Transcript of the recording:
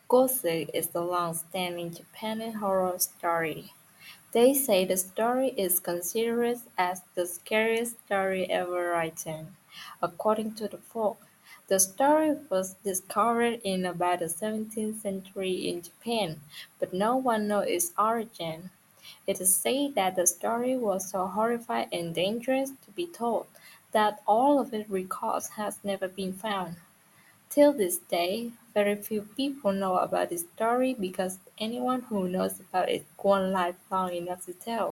Gothic is a long-standing Japanese horror story. They say the story is considered as the scariest story ever written. According to the folk, the story was discovered in about the 17th century in Japan, but no one knows its origin. It is said that the story was so horrifying and dangerous to be told that all of its records has never been found. Till this day, very few people know about this story because anyone who knows about it won't live long enough to tell.